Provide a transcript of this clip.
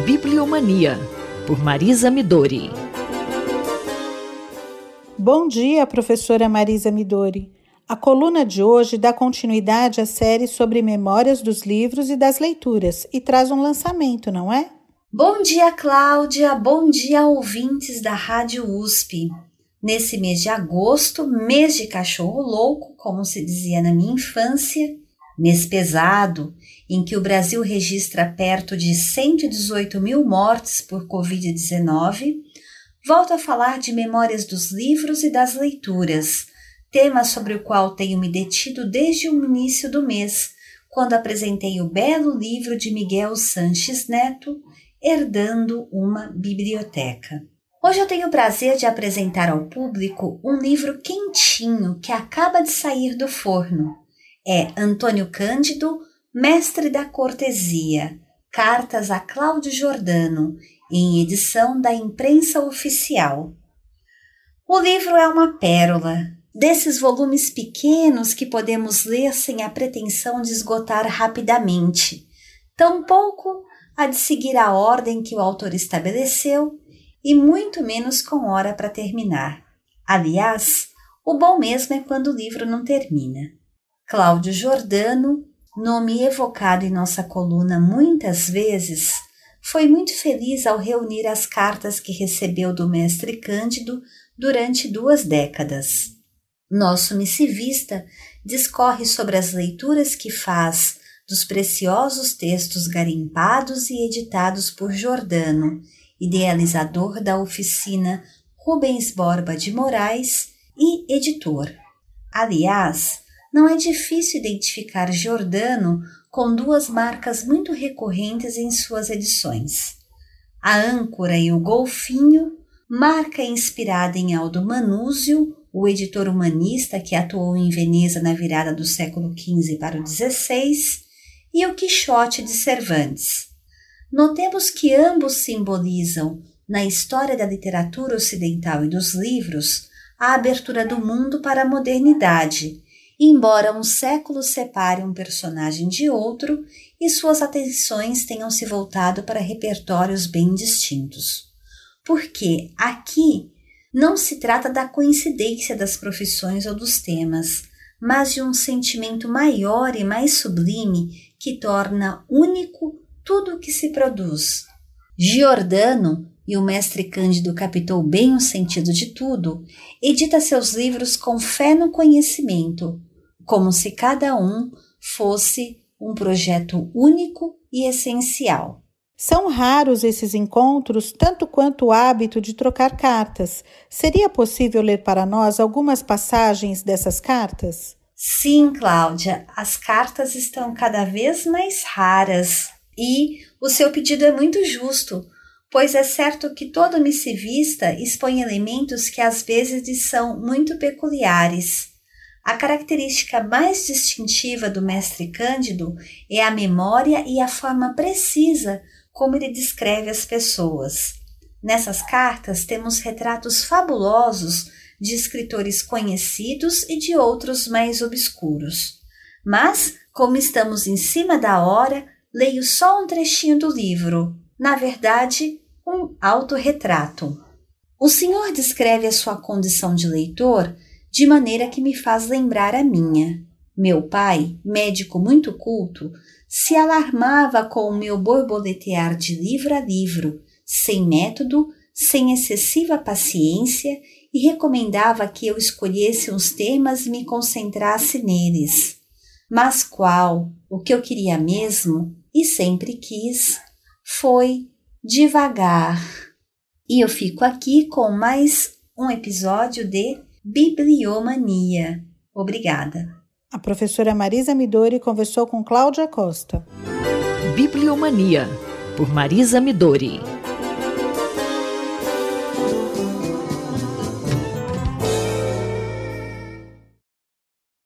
Bibliomania, por Marisa Midori. Bom dia, professora Marisa Midori. A coluna de hoje dá continuidade à série sobre memórias dos livros e das leituras e traz um lançamento, não é? Bom dia, Cláudia. Bom dia, ouvintes da Rádio USP. Nesse mês de agosto, mês de cachorro louco, como se dizia na minha infância, mês pesado, em que o Brasil registra perto de 118 mil mortes por Covid-19, volto a falar de memórias dos livros e das leituras, tema sobre o qual tenho me detido desde o início do mês, quando apresentei o belo livro de Miguel Sanches Neto, Herdando uma Biblioteca. Hoje eu tenho o prazer de apresentar ao público um livro quentinho que acaba de sair do forno. É Antônio Cândido, Mestre da Cortesia, Cartas a Cláudio Jordano, em edição da Imprensa Oficial. O livro é uma pérola, desses volumes pequenos que podemos ler sem a pretensão de esgotar rapidamente, tampouco a de seguir a ordem que o autor estabeleceu e muito menos com hora para terminar. Aliás, o bom mesmo é quando o livro não termina. Cláudio Jordano, nome evocado em nossa coluna muitas vezes, foi muito feliz ao reunir as cartas que recebeu do mestre Cândido durante 2 décadas. Nosso missivista discorre sobre as leituras que faz dos preciosos textos garimpados e editados por Jordano, idealizador da oficina Rubens Borba de Moraes e editor. Aliás, não é difícil identificar Jordano com 2 marcas muito recorrentes em suas edições. A âncora e o golfinho, marca inspirada em Aldo Manuzio, o editor humanista que atuou em Veneza na virada do século XV para o XVI, e o Quixote de Cervantes. Notemos que ambos simbolizam, na história da literatura ocidental e dos livros, a abertura do mundo para a modernidade, embora um século separe um personagem de outro e suas atenções tenham se voltado para repertórios bem distintos. Porque aqui não se trata da coincidência das profissões ou dos temas, mas de um sentimento maior e mais sublime que torna único tudo o que se produz. Giordano, e o mestre Cândido captou bem o sentido de tudo, edita seus livros com fé no conhecimento, como se cada um fosse um projeto único e essencial. São raros esses encontros, tanto quanto o hábito de trocar cartas. Seria possível ler para nós algumas passagens dessas cartas? Sim, Cláudia, as cartas estão cada vez mais raras e o seu pedido é muito justo, pois é certo que todo missivista expõe elementos que às vezes são muito peculiares. A característica mais distintiva do mestre Cândido é a memória e a forma precisa como ele descreve as pessoas. Nessas cartas temos retratos fabulosos de escritores conhecidos e de outros mais obscuros. Mas, como estamos em cima da hora, leio só um trechinho do livro, na verdade, um autorretrato. O senhor descreve a sua condição de leitor de maneira que me faz lembrar a minha. Meu pai, médico muito culto, se alarmava com o meu borboletear de livro a livro, sem método, sem excessiva paciência, e recomendava que eu escolhesse uns temas e me concentrasse neles. Mas qual, o que eu queria mesmo, e sempre quis, foi devagar. E eu fico aqui com mais um episódio de Bibliomania. Obrigada. A professora Marisa Midori conversou com Cláudia Costa. Bibliomania, por Marisa Midori.